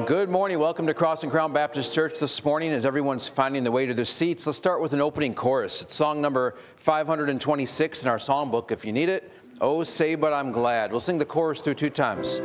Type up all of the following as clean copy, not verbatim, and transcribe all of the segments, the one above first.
Good morning. Welcome to Cross and Crown Baptist Church this morning. As everyone's finding their way to their seats, let's start with an opening chorus. It's song number 526 in our songbook. If you need it, "Oh, Say But I'm Glad." We'll sing the chorus through 2 times.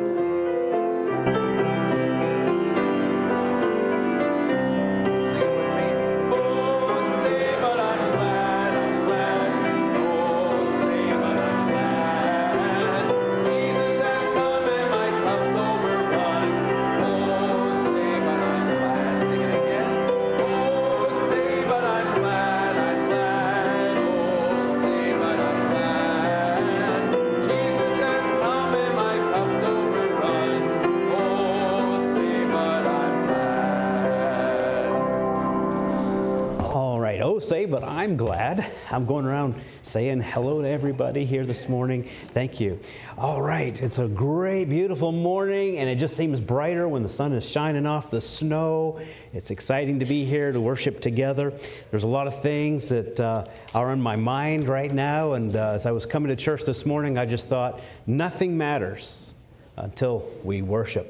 Say, but I'm glad. I'm going around saying hello to everybody here this morning. Thank you. All right, it's a great, beautiful morning, and it just seems brighter when the sun is shining off the snow. It's exciting to be here to worship together. There's a lot of things that are on my mind right now, and as I was coming to church this morning, I just thought nothing matters until we worship.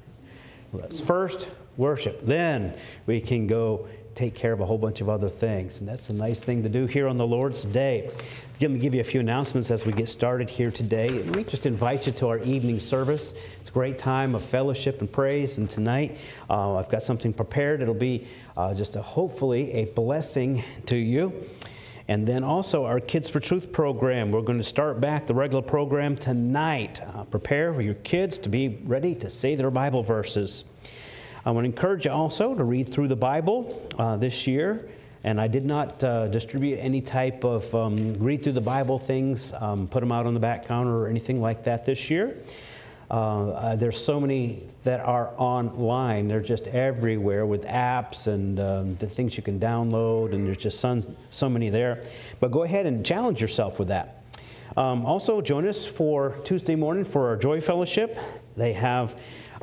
Let's first worship, then we can go take care of a whole bunch of other things. And that's a nice thing to do here on the Lord's Day. Let me give you a few announcements as we get started here today. And we just invite you to our evening service. It's a great time of fellowship and praise. And tonight, I've got something prepared. It'll be hopefully a blessing to you. And then also our Kids for Truth program. We're going to start back the regular program tonight. Prepare your kids to be ready to say their Bible verses. I want to encourage you also to read through the Bible this year. And I did not distribute any type of read through the Bible things, put them out on the back counter or anything like that this year. There's so many that are online. They're just everywhere with apps and the things you can download. And there's just so many there. But go ahead and challenge yourself with that. Also, join us for Tuesday morning for our Joy Fellowship. They have...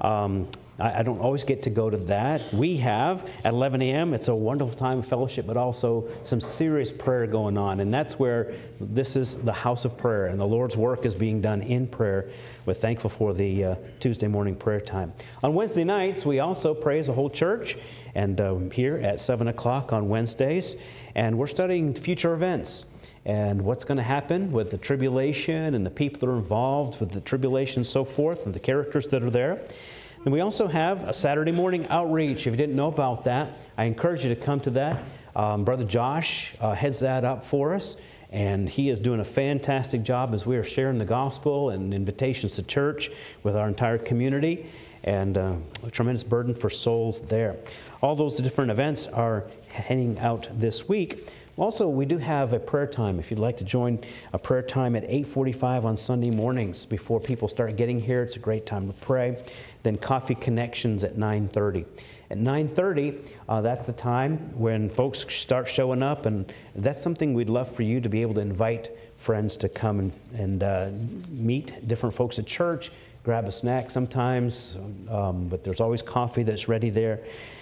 I don't always get to go to that. We have at 11 a.m. It's a wonderful time of fellowship, but also some serious prayer going on. And that's where this is the house of prayer, and the Lord's work is being done in prayer. We're thankful for the Tuesday morning prayer time. On Wednesday nights, we also pray as a whole church, and here at 7 o'clock on Wednesdays. And we're studying future events and what's going to happen with the tribulation and the people that are involved with the tribulation and so forth, and the characters that are there. And we also have a Saturday morning outreach. If you didn't know about that, I encourage you to come to that. Brother Josh heads that up for us, and he is doing a fantastic job as we are sharing the gospel and invitations to church with our entire community, and a tremendous burden for souls there. All those different events are heading out this week. Also, we do have a prayer time. If you'd like to join a prayer time at 8:45 on Sunday mornings before people start getting here, it's a great time to pray. Then Coffee Connections at 9:30. At 9:30, that's the time when folks start showing up, and that's something we'd love for you to be able to invite friends to come and meet different folks at church, grab a snack sometimes, but there's always coffee that's ready there.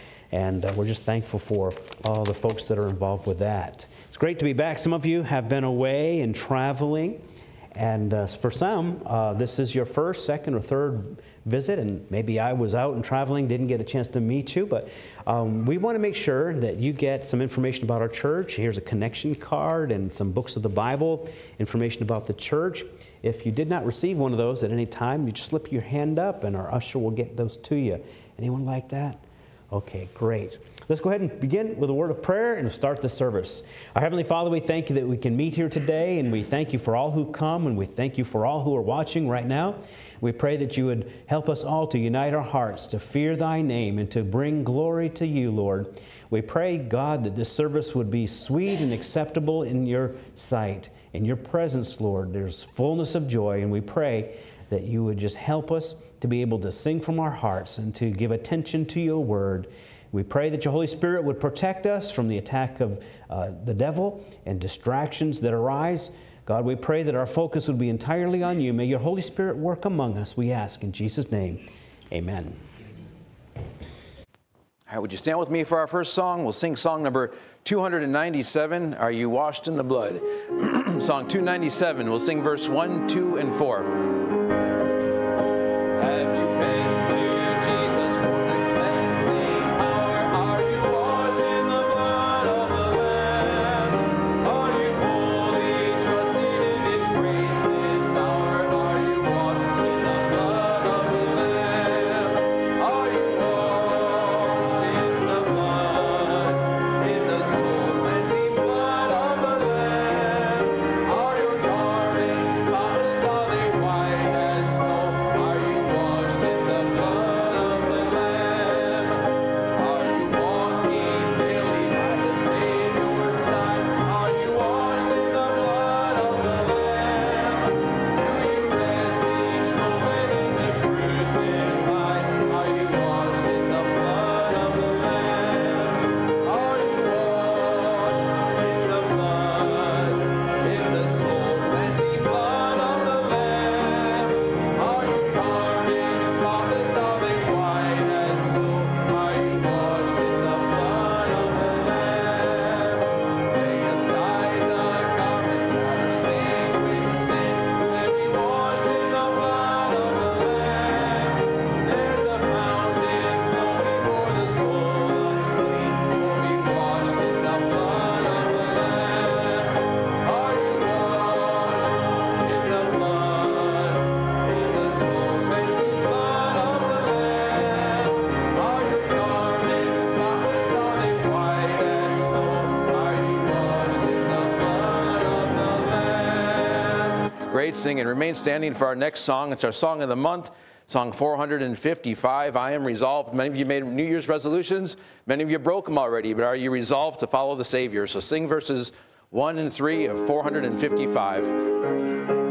And we're just thankful for all the folks that are involved with that. It's great to be back. Some of you have been away and traveling. And for some, this is your first, second, or third visit. And maybe I was out and traveling, didn't get a chance to meet you. But we want to make sure that you get some information about our church. Here's a connection card and some books of the Bible, information about the church. If you did not receive one of those at any time, you just slip your hand up and our usher will get those to you. Anyone like that? Okay, great. Let's go ahead and begin with a word of prayer and start the service. Our Heavenly Father, we thank you that we can meet here today, and we thank you for all who've come, and we thank you for all who are watching right now. We pray that you would help us all to unite our hearts, to fear thy name, and to bring glory to you, Lord. We pray, God, that this service would be sweet and acceptable in your sight. In your presence, Lord, there's fullness of joy, and we pray that you would just help us to be able to sing from our hearts and to give attention to your word. We pray that your Holy Spirit would protect us from the attack of the devil and distractions that arise. God, we pray that our focus would be entirely on you. May your Holy Spirit work among us, we ask in Jesus' name. Amen. All right, would you stand with me for our first song? We'll sing song number 297, Are You Washed in the Blood? Song 297, we'll sing verse 1, 2, and 4. Have you been to Jesus for great singing. Remain standing for our next song. It's our song of the month, song 455, I Am Resolved. Many of you made New Year's resolutions. Many of you broke them already, but are you resolved to follow the Savior? So sing verses 1 and 3 of 455.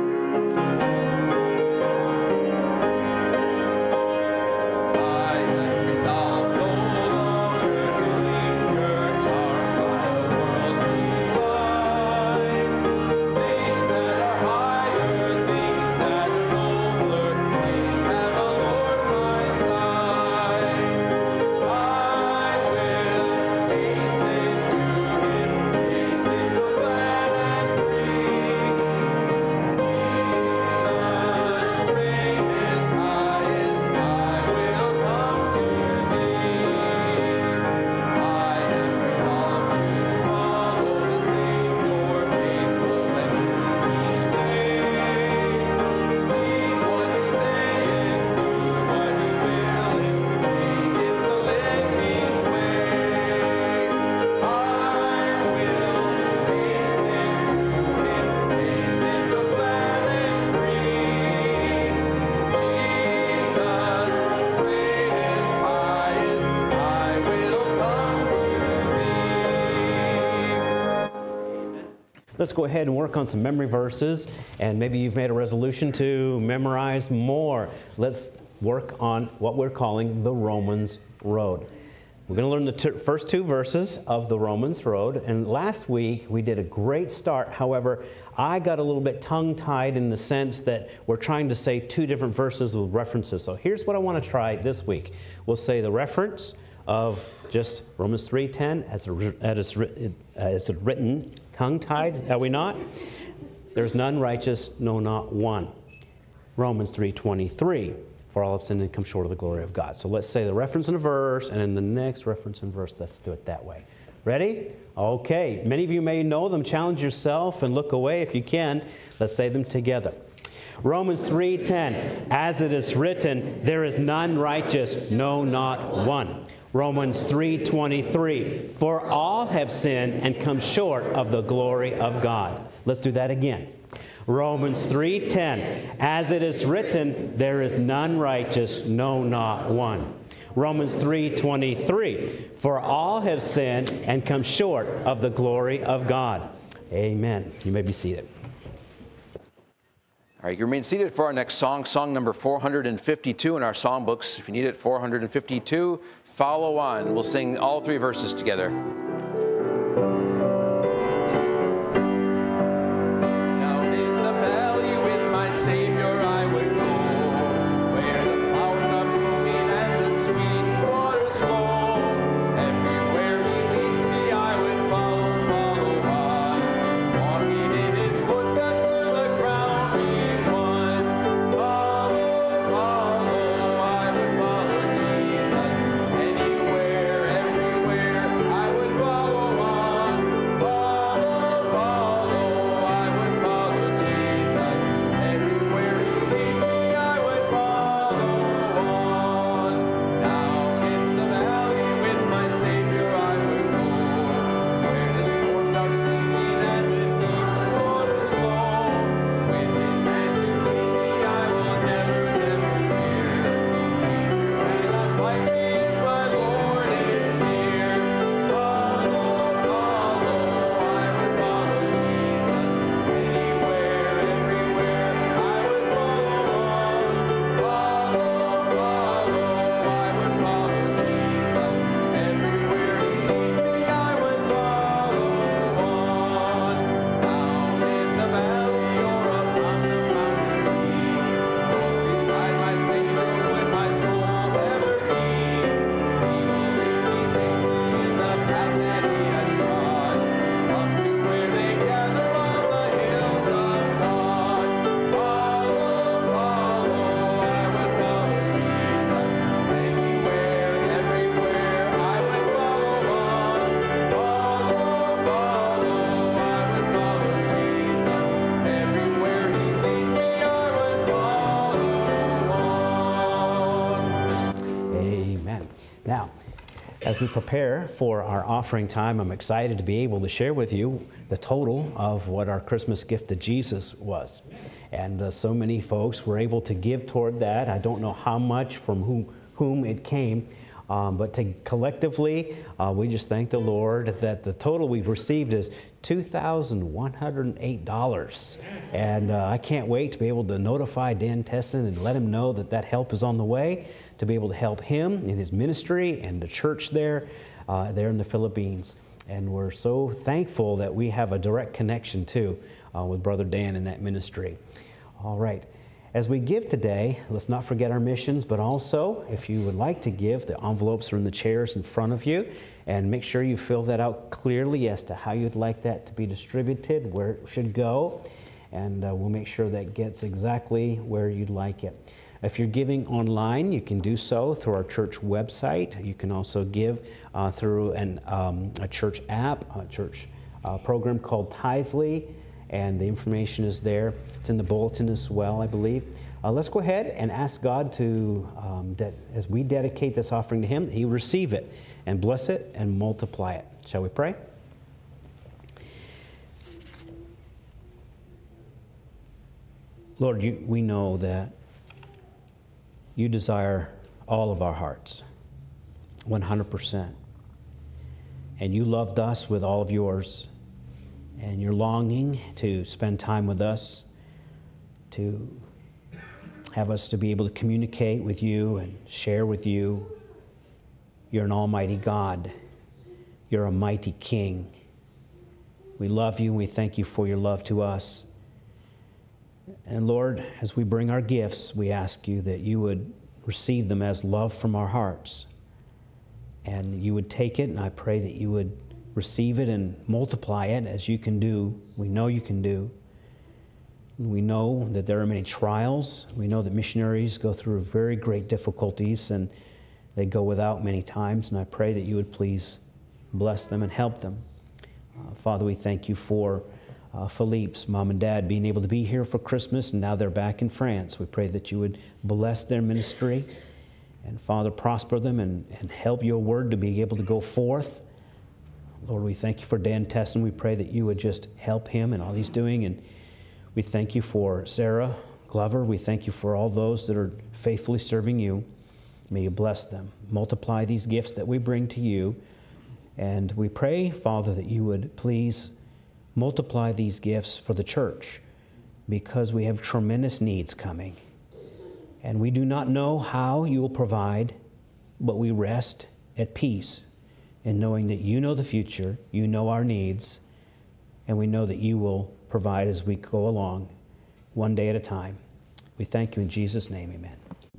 Let's go ahead and work on some memory verses, and maybe you've made a resolution to memorize more. Let's work on what we're calling the Romans Road. We're going to learn the first two verses of the Romans Road, and last week we did a great start. However, I got a little bit tongue-tied in the sense that we're trying to say two different verses with references. So here's what I want to try this week. We'll say the reference of just Romans 3:10 as it's written, tongue-tied, are we not? There's none righteous, no, not one. Romans 3:23, for all have sinned and come short of the glory of God. So let's say the reference in a verse, and then the next reference in verse, let's do it that way. Ready? Okay. Many of you may know them. Challenge yourself and look away if you can. Let's say them together. Romans 3:10, as it is written, there is none righteous, no, not one. Romans 3:23, for all have sinned and come short of the glory of God. Let's do that again. Romans 3:10, as it is written, there is none righteous, no, not one. Romans 3:23, for all have sinned and come short of the glory of God. Amen. You may be seated. All right, you remain seated for our next song, song number 452 in our songbooks. If you need it, 452, follow on. We'll sing all three verses together. As we prepare for our offering time, I'm excited to be able to share with you the total of what our Christmas gift to Jesus was. And so many folks were able to give toward that. I don't know how much from whom it came, but collectively, we just thank the Lord that the total we've received is $2,108. And I can't wait to be able to notify Dan Tesson and let him know that that help is on the way, to be able to help him in his ministry and the church there in the Philippines. And we're so thankful that we have a direct connection too with Brother Dan in that ministry. All right. As we give today, let's not forget our missions, but also, if you would like to give, the envelopes are in the chairs in front of you, and make sure you fill that out clearly as to how you'd like that to be distributed, where it should go, and we'll make sure that gets exactly where you'd like it. If you're giving online, you can do so through our church website. You can also give through a church app, a church program called Tithely, and the information is there. It's in the bulletin as well, I believe. Let's go ahead and ask God to, that as we dedicate this offering to Him, that He receive it and bless it and multiply it. Shall we pray? Lord, we know that You desire all of our hearts, 100%. And You loved us with all of Yours. And You're longing to spend time with us, to have us to be able to communicate with You and share with You. You're an almighty God. You're a mighty King. We love You and we thank You for Your love to us. And Lord, as we bring our gifts, we ask You that You would receive them as love from our hearts. And You would take it, and I pray that You would receive it and multiply it as You can do. We know You can do. We know that there are many trials. We know that missionaries go through very great difficulties and they go without many times. And I pray that You would please bless them and help them. Father, we thank You for Philippe's mom and dad being able to be here for Christmas, and now they're back in France. We pray that You would bless their ministry and, Father, prosper them and help Your word to be able to go forth. Lord, we thank You for Dan Tesson. We pray that You would just help him in all he's doing. And we thank You for Sarah Glover. We thank You for all those that are faithfully serving You. May You bless them. Multiply these gifts that we bring to You. And we pray, Father, that You would please multiply these gifts for the church, because we have tremendous needs coming. And we do not know how You will provide, but we rest at peace and knowing that You know the future, You know our needs, and we know that You will provide as we go along, one day at a time. We thank You in Jesus' name, amen.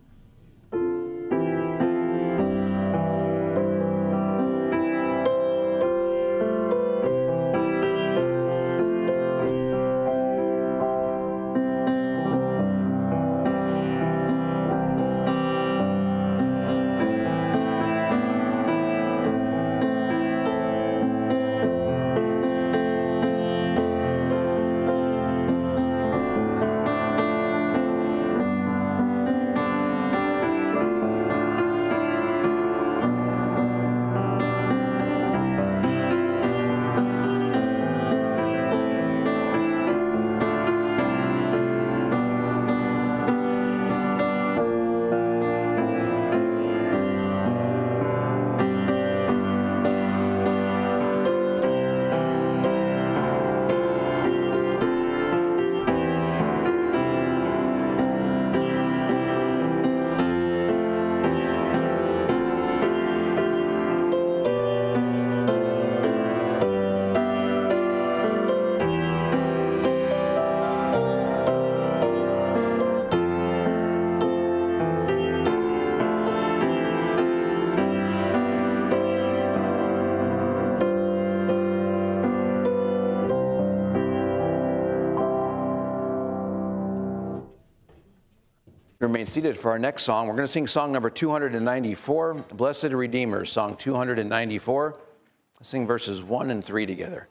Remain seated for our next song. We're going to sing song number 294, Blessed Redeemer, song 294. Let's sing verses 1 and 3 together.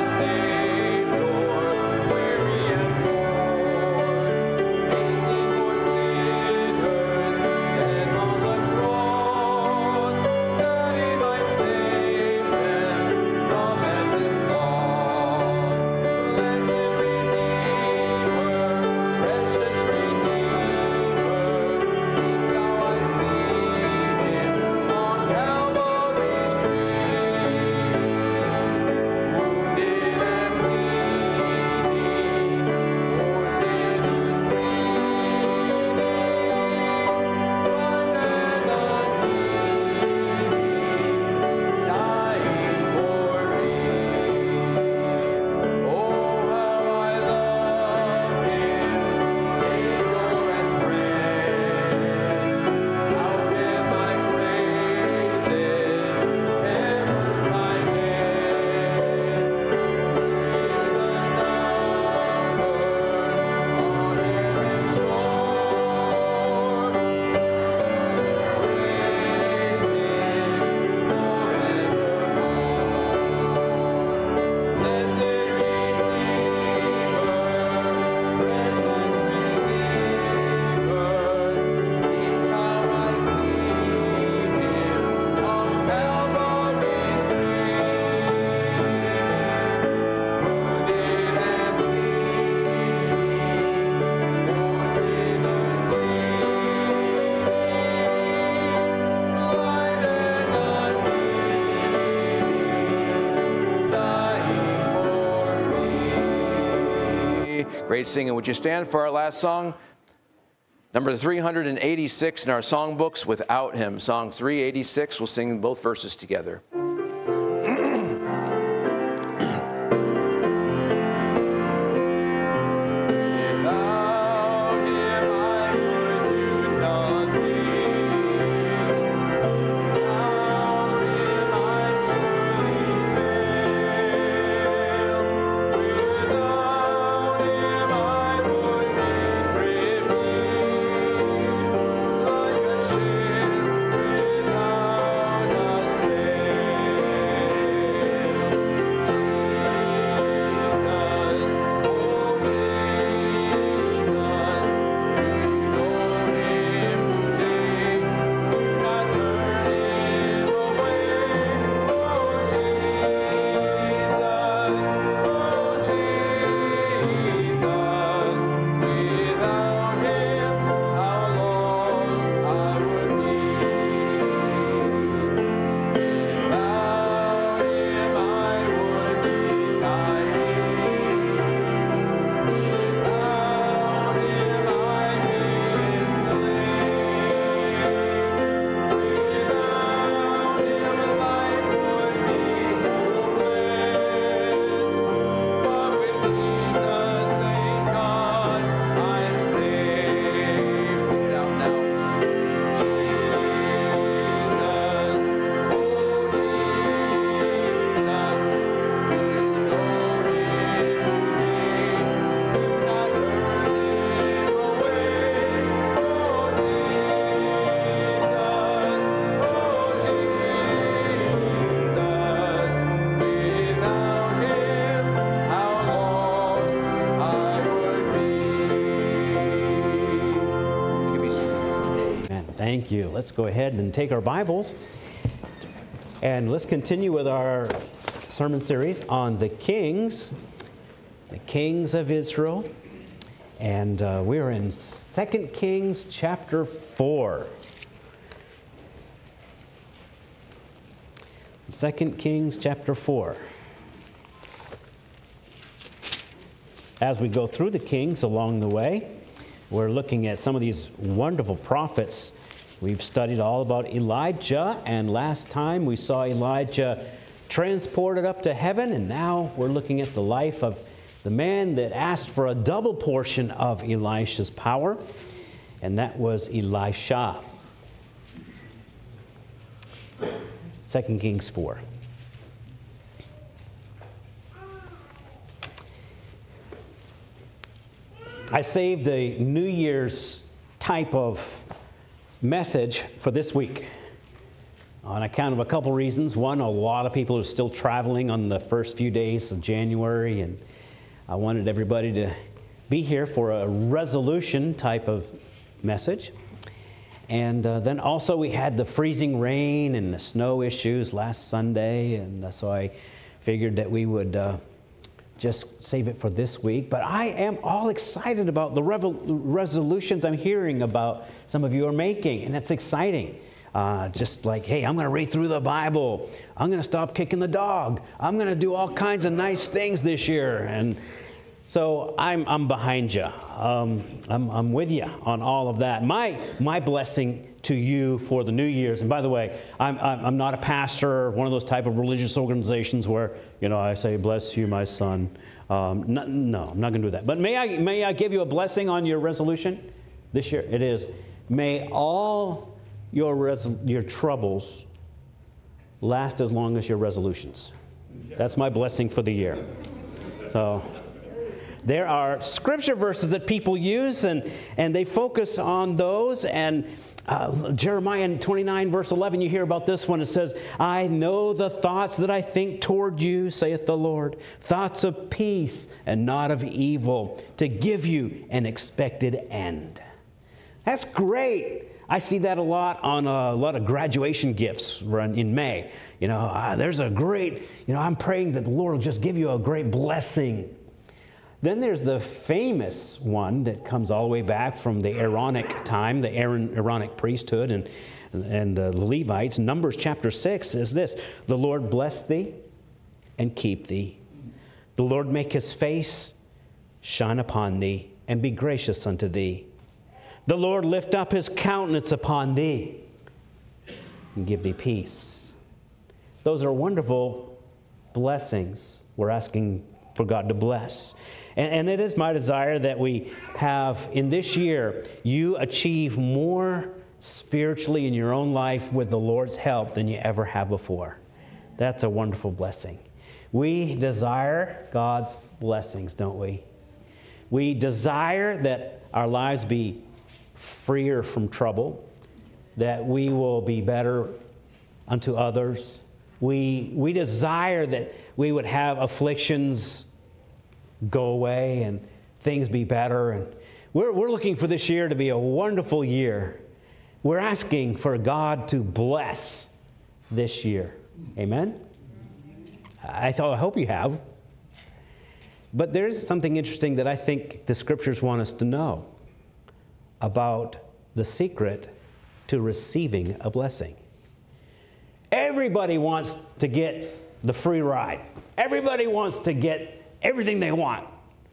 Weary and worn, facing for Great singing. Would you stand for our last song? Number 386 in our songbooks, Without Him. Song 386. We'll sing both verses together. Thank you. Let's go ahead and take our Bibles and let's continue with our sermon series on the kings of Israel. And we're in 2 Kings chapter 4. 2 Kings chapter 4. As we go through the kings along the way, we're looking at some of these wonderful prophets. We've studied all about Elijah, and last time we saw Elijah transported up to heaven, and now we're looking at the life of the man that asked for a double portion of Elisha's power, and that was Elisha. 2 Kings 4. I saved a New Year's type of message for this week on account of a couple reasons. One, a lot of people are still traveling on the first few days of January, and I wanted everybody to be here for a resolution type of message. And then also we had the freezing rain and the snow issues last Sunday, and so I figured that we would just save it for this week. But I am all excited about the resolutions I'm hearing about some of you are making, and it's exciting. Just like, hey, I'm going to read through the Bible. I'm going to stop kicking the dog. I'm going to do all kinds of nice things this year. And so I'm behind you. I'm with you on all of that. My blessing to you for the New Year's, and by the way, I'm not a pastor of one of those type of religious organizations where, you know, I say, bless you, my son. No, I'm not going to do that. But may I give you a blessing on your resolution this year? It is, may all your troubles last as long as your resolutions. That's my blessing for the year. So there are scripture verses that people use, and they focus on those. And Jeremiah 29, verse 11, you hear about this one. It says, I know the thoughts that I think toward you, saith the Lord, thoughts of peace and not of evil, to give you an expected end. That's great. I see that a lot on a lot of graduation gifts in May. You know, there's a great, I'm praying that the Lord will just give you a great blessing. Then there's the famous one that comes all the way back from the Aaronic time, the Aaronic priesthood and the Levites. Numbers chapter 6 says this, the Lord bless thee and keep thee. The Lord make his face shine upon thee, and be gracious unto thee. The Lord lift up his countenance upon thee, and give thee peace. Those are wonderful blessings we're asking for God to bless. And it is my desire that we have, in this year, you achieve more spiritually in your own life with the Lord's help than you ever have before. That's a wonderful blessing. We desire God's blessings, don't we? We desire that our lives be freer from trouble, that we will be better unto others. We desire that we would have afflictions go away and things be better. And we're looking for this year to be a wonderful year. We're asking for God to bless this year. Amen? I hope you have. But there's something interesting that I think the Scriptures want us to know about the secret to receiving a blessing. Everybody wants to get the free ride. Everybody wants to get everything they want.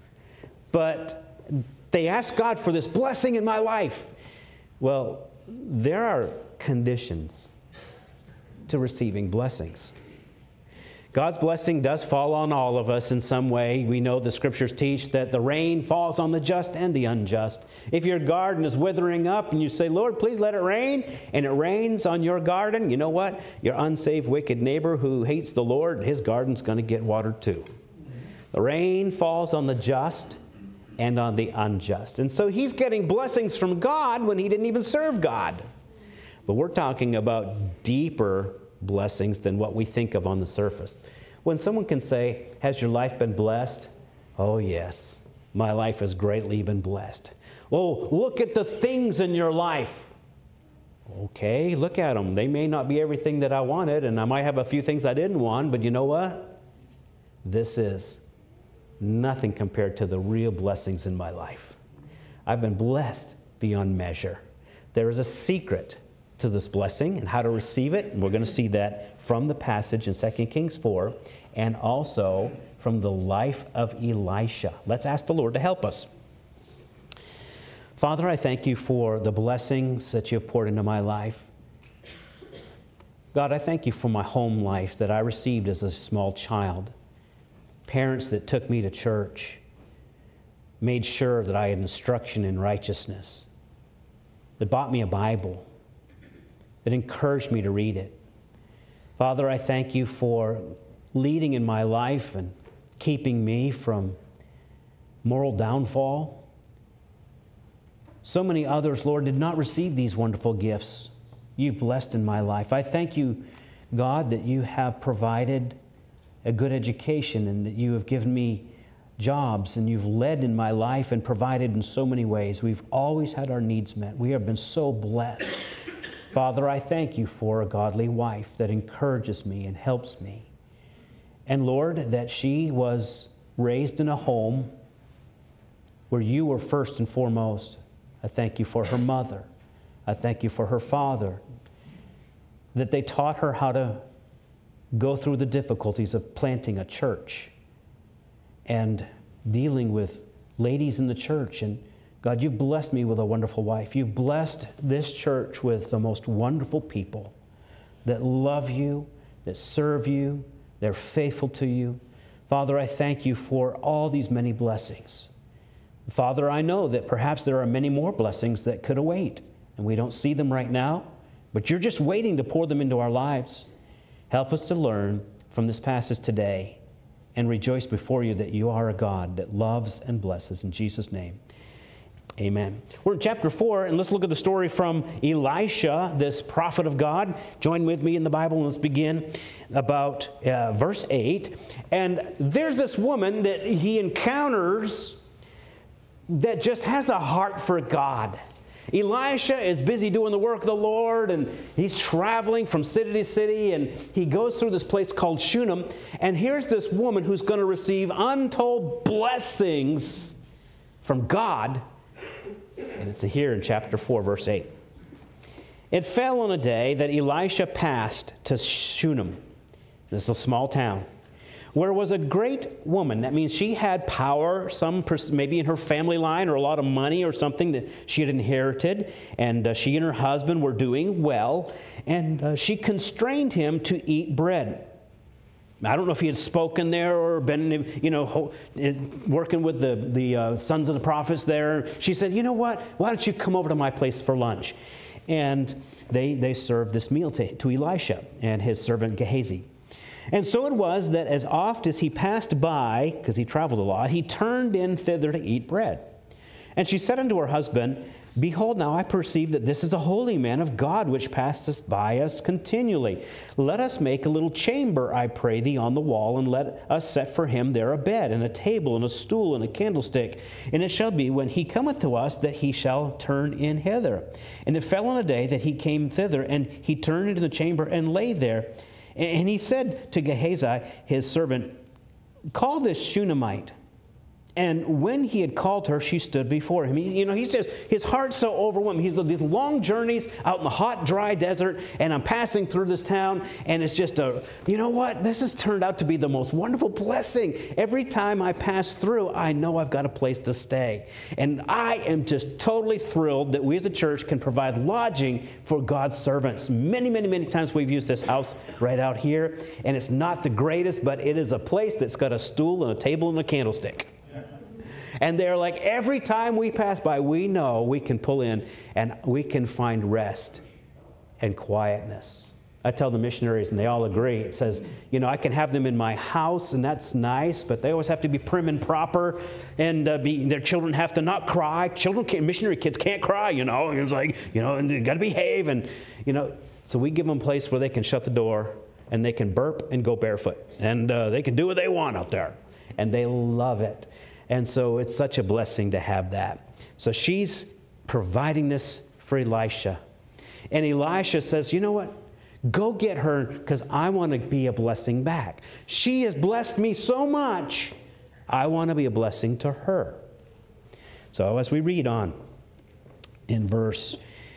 But they ask God for this blessing in my life. Well, there are conditions to receiving blessings. God's blessing does fall on all of us in some way. We know the Scriptures teach that the rain falls on the just and the unjust. If your garden is withering up and you say, Lord, please let it rain, and it rains on your garden, you know what? Your unsaved, wicked neighbor who hates the Lord, his garden's going to get watered too. The rain falls on the just and on the unjust. And so he's getting blessings from God when he didn't even serve God. But we're talking about deeper blessings than what we think of on the surface. When someone can say, has your life been blessed? Oh yes, my life has greatly been blessed. Oh, look at the things in your life. Okay, look at them. They may not be everything that I wanted, and I might have a few things I didn't want, but you know what? This is nothing compared to the real blessings in my life. I've been blessed beyond measure. There is a secret to this blessing and how to receive it. And we're going to see that from the passage in 2 Kings 4 and also from the life of Elisha. Let's ask the Lord to help us. Father, I thank you for the blessings that you have poured into my life. God, I thank you for my home life that I received as a small child. Parents that took me to church, made sure that I had instruction in righteousness, that bought me a Bible, that encouraged me to read it. Father, I thank you for leading in my life and keeping me from moral downfall. So many others, Lord, did not receive these wonderful gifts you've blessed in my life. I thank you, God, that you have provided a good education and that you have given me jobs and you've led in my life and provided in so many ways. We've always had our needs met. We have been so blessed. Father, I thank you for a godly wife that encourages me and helps me. And Lord, that she was raised in a home where you were first and foremost. I thank you for her mother. I thank you for her father. That they taught her how to go through the difficulties of planting a church and dealing with ladies in the church. And God, you've blessed me with a wonderful wife. You've blessed this church with the most wonderful people that love you, that serve you, they're faithful to you. Father, I thank you for all these many blessings. Father, I know that perhaps there are many more blessings that could await, and we don't see them right now, but you're just waiting to pour them into our lives. Help us to learn from this passage today and rejoice before you that you are a God that loves and blesses. In Jesus' name. Amen. We're in chapter 4, and let's look at the story from Elisha, this prophet of God. Join with me in the Bible, and let's begin about verse 8. And there's this woman that he encounters that just has a heart for God. Elisha is busy doing the work of the Lord, and he's traveling from city to city, and he goes through this place called Shunem, and here's this woman who's going to receive untold blessings from God. And it's here in chapter 4, verse 8. It fell on a day that Elisha passed to Shunem. This is a small town. where was a great woman. That means she had power, maybe in her family line, or a lot of money or something that she had inherited. And she and her husband were doing well. And she constrained him to eat bread. I don't know if he had spoken there or been, working with the sons of the prophets there. She said, you know what? Why don't you come over to my place for lunch? And they served this meal to Elisha and his servant Gehazi. And so it was that as oft as he passed by, because he traveled a lot, he turned in thither to eat bread. And she said unto her husband, Behold, now I perceive that this is a holy man of God, which passeth by us continually. Let us make a little chamber, I pray thee, on the wall, and let us set for him there a bed, and a table, and a stool, and a candlestick. And it shall be, when he cometh to us, that he shall turn in hither. And it fell on a day that he came thither, and he turned into the chamber, and lay there. And he said to Gehazi, his servant, Call this Shunammite. And when he had called her, she stood before him. He's just, his heart's so overwhelmed. He's on these long journeys out in the hot, dry desert, and I'm passing through this town, and it's just you know what? This has turned out to be the most wonderful blessing. Every time I pass through, I know I've got a place to stay. And I am just totally thrilled that we as a church can provide lodging for God's servants. Many, many, many times we've used this house right out here, and it's not the greatest, but it is a place that's got a stool and a table and a candlestick. And they're like, every time we pass by, we know we can pull in and we can find rest and quietness. I tell the missionaries, and they all agree. It says, I can have them in my house, and that's nice, but they always have to be prim and proper, and their children have to not cry. Missionary kids can't cry, It's like, and they got to behave, and, So we give them a place where they can shut the door, and they can burp and go barefoot, and they can do what they want out there, and they love it. And so it's such a blessing to have that. So she's providing this for Elisha. And Elisha says, you know what? Go get her, because I want to be a blessing back. She has blessed me so much, I want to be a blessing to her. So as we read on in verse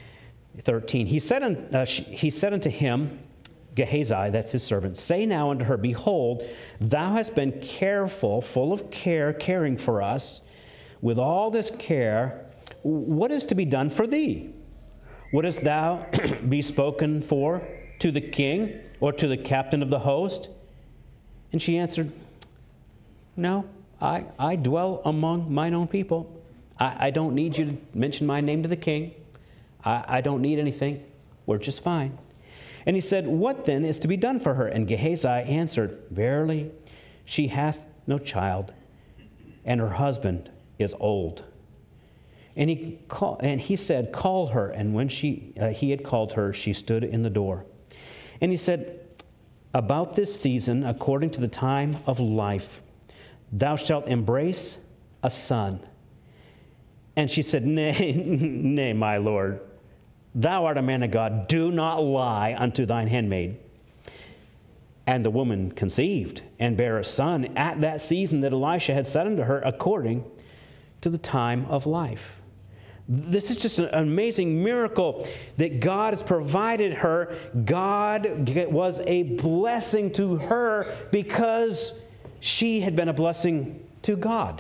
13, he said unto him, Gehazi, that's his servant, say now unto her, Behold, thou hast been careful, full of care, caring for us. With all this care, what is to be done for thee? Wouldst thou be spoken for to the king or to the captain of the host? And she answered, No, I dwell among mine own people. I don't need you to mention my name to the king. I don't need anything. We're just fine. And he said, What then is to be done for her? And Gehazi answered, Verily, she hath no child, and her husband is old. And he said, Call her. And when he had called her, she stood in the door. And he said, About this season, according to the time of life, thou shalt embrace a son. And she said, Nay, my lord. Thou art a man of God. Do not lie unto thine handmaid. And the woman conceived and bare a son at that season that Elisha had said unto her, according to the time of life. This is just an amazing miracle that God has provided her. God was a blessing to her because she had been a blessing to God.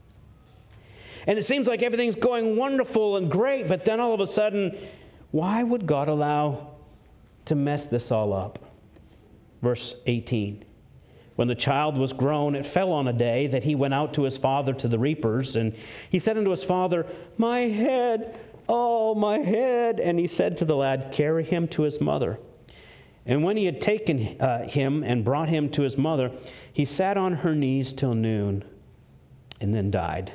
And it seems like everything's going wonderful and great, but then all of a sudden, why would God allow to mess this all up? Verse 18. When the child was grown, it fell on a day that he went out to his father to the reapers. And he said unto his father, My head, oh, my head. And he said to the lad, Carry him to his mother. And when he had taken him and brought him to his mother, he sat on her knees till noon and then died.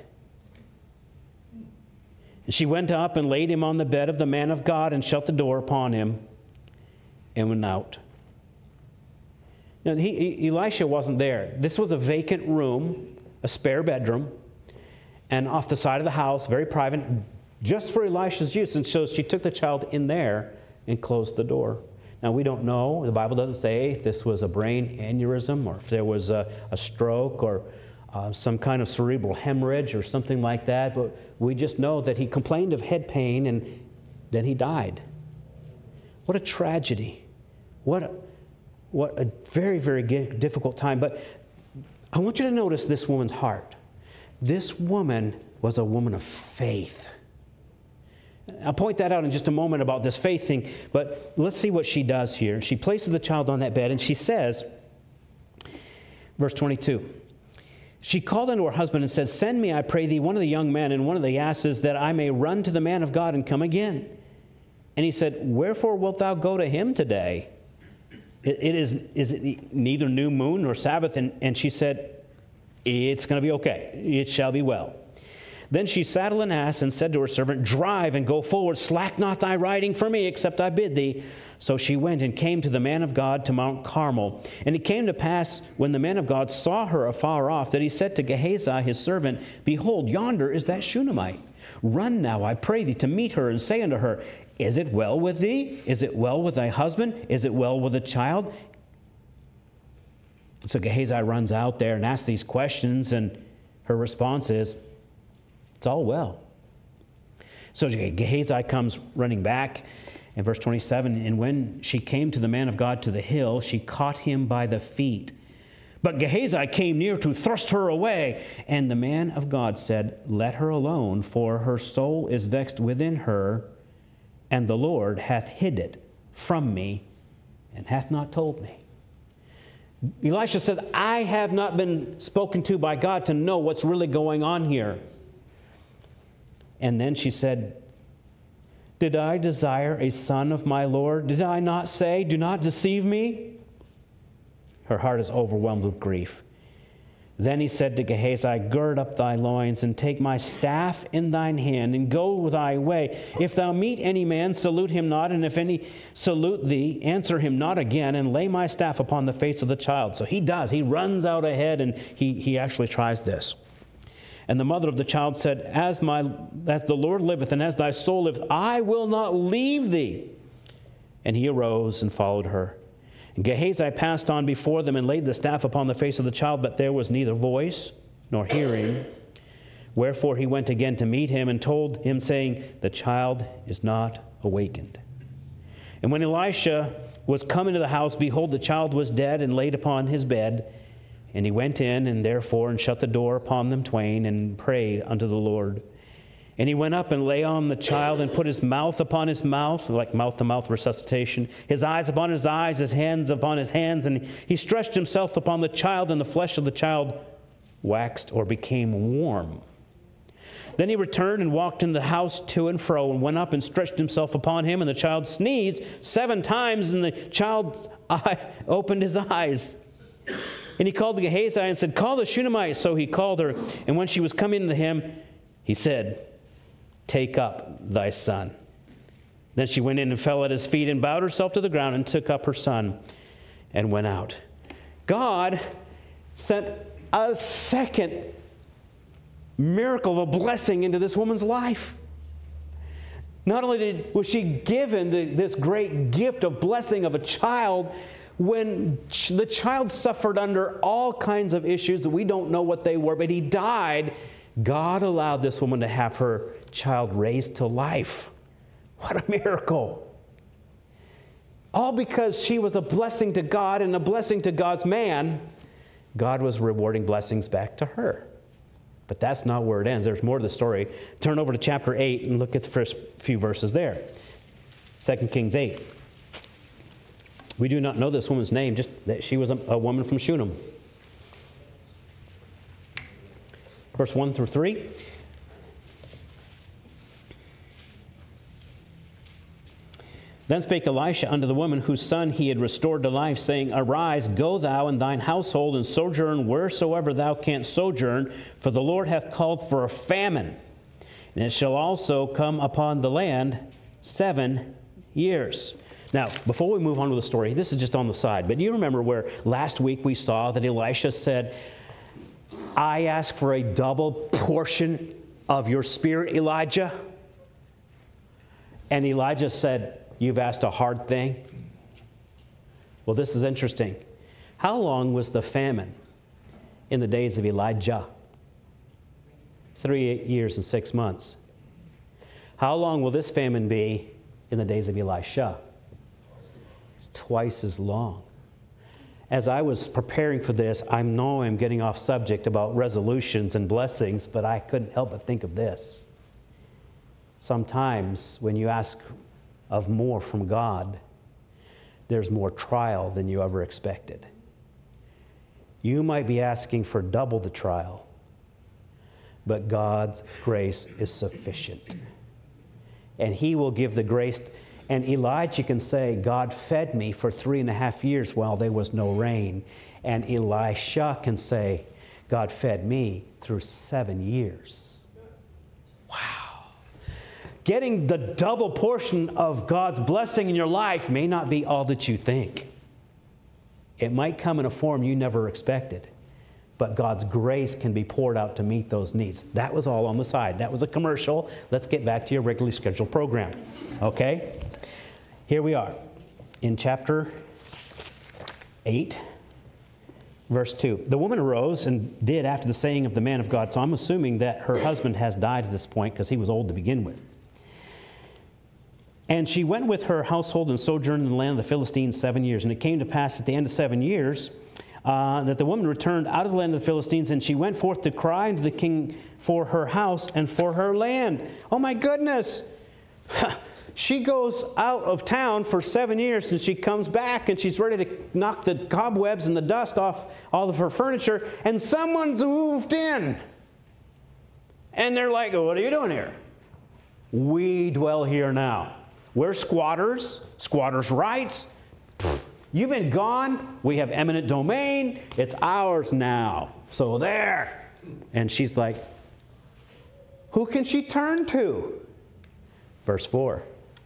And she went up and laid him on the bed of the man of God and shut the door upon him and went out. Now, Elisha wasn't there. This was a vacant room, a spare bedroom, and off the side of the house, very private, just for Elisha's use. And so she took the child in there and closed the door. Now, we don't know. The Bible doesn't say if this was a brain aneurysm or if there was a stroke or some kind of cerebral hemorrhage or something like that, but we just know that he complained of head pain and then he died. What a tragedy. What a very, very difficult time. But I want you to notice this woman's heart. This woman was a woman of faith. I'll point that out in just a moment about this faith thing, but let's see what she does here. She places the child on that bed, and she says, verse 22, she called unto her husband and said, send me, I pray thee, one of the young men and one of the asses, that I may run to the man of God and come again. And he said, wherefore wilt thou go to him today? Is it neither new moon nor Sabbath? And she said, it's going to be okay. It shall be well. Then she saddled an ass and said to her servant, drive and go forward. Slack not thy riding for me, except I bid thee. So she went and came to the man of God to Mount Carmel. And it came to pass, when the man of God saw her afar off, that he said to Gehazi his servant, behold, yonder is that Shunammite. Run now, I pray thee, to meet her, and say unto her, is it well with thee? Is it well with thy husband? Is it well with the child? So Gehazi runs out there and asks these questions, and her response is, it's all well. So Gehazi comes running back in verse 27, and when she came to the man of God to the hill, she caught him by the feet. But Gehazi came near to thrust her away, and the man of God said, let her alone, for her soul is vexed within her, and the Lord hath hid it from me, and hath not told me. Elisha said, I have not been spoken to by God to know what's really going on here. And then she said, did I desire a son of my Lord? Did I not say, do not deceive me? Her heart is overwhelmed with grief. Then he said to Gehazi, gird up thy loins, and take my staff in thine hand, and go thy way. If thou meet any man, salute him not, and if any salute thee, answer him not again, and lay my staff upon the face of the child. So he does. He runs out ahead, and he actually tries this. And the mother of the child said, as the Lord liveth, and as thy soul liveth, I will not leave thee. And he arose and followed her. And Gehazi passed on before them and laid the staff upon the face of the child, but there was neither voice nor hearing. Wherefore he went again to meet him and told him, saying, the child is not awakened. And when Elisha was come into the house, behold, the child was dead and laid upon his bed. And he went in and shut the door upon them twain and prayed unto the Lord. And he went up and lay on the child and put his mouth upon his mouth, like mouth-to-mouth resuscitation, his eyes upon his eyes, his hands upon his hands. And he stretched himself upon the child, and the flesh of the child waxed or became warm. Then he returned and walked in the house to and fro, and went up and stretched himself upon him. And the child sneezed 7 times, and the child's eye opened his eyes. And he called to Gehazi and said, call the Shunammite. So he called her. And when she was coming to him, he said, take up thy son. Then she went in and fell at his feet and bowed herself to the ground and took up her son and went out. God sent a second miracle of a blessing into this woman's life. Not only was she given this great gift of blessing of a child, when the child suffered under all kinds of issues that we don't know what they were, but he died, God allowed this woman to have her child raised to life. What a miracle. All because she was a blessing to God and a blessing to God's man. God was rewarding blessings back to her. But that's not where it ends. There's more to the story. Turn over to chapter 8 and look at the first few verses there. 2 Kings 8. We do not know this woman's name, just that she was a woman from Shunem. Verse 1 through 3. Then spake Elisha unto the woman whose son he had restored to life, saying, arise, go thou and thine household, and sojourn wheresoever thou canst sojourn, for the Lord hath called for a famine, and it shall also come upon the land 7 years. Now, before we move on with the story, this is just on the side, but do you remember where last week we saw that Elisha said, I ask for a double portion of your spirit, Elijah? And Elijah said, you've asked a hard thing. Well, this is interesting. How long was the famine in the days of Elijah? 3 years and 6 months. How long will this famine be in the days of Elisha? It's twice as long. As I was preparing for this, I know I'm getting off subject about resolutions and blessings, but I couldn't help but think of this. Sometimes when you ask of more from God, there's more trial than you ever expected. You might be asking for double the trial, but God's grace is sufficient. And He will give the grace. And Elijah can say, God fed me for 3.5 years while there was no rain. And Elisha can say, God fed me through 7 years. Wow. Getting the double portion of God's blessing in your life may not be all that you think. It might come in a form you never expected. But God's grace can be poured out to meet those needs. That was all on the side. That was a commercial. Let's get back to your regularly scheduled program. Okay? Here we are in chapter 8, verse 2. The woman arose and did after the saying of the man of God. So I'm assuming that her husband has died at this point because he was old to begin with. And she went with her household and sojourned in the land of the Philistines 7 years. And it came to pass at the end of 7 years that the woman returned out of the land of the Philistines, and she went forth to cry unto the king for her house and for her land. Oh my goodness! She goes out of town for 7 years, and she comes back, and she's ready to knock the cobwebs and the dust off all of her furniture, and someone's moved in. And they're like, what are you doing here? We dwell here now. We're squatters, squatters' rights. You've been gone. We have eminent domain. It's ours now. So there. And she's like, who can she turn to? Verse 4.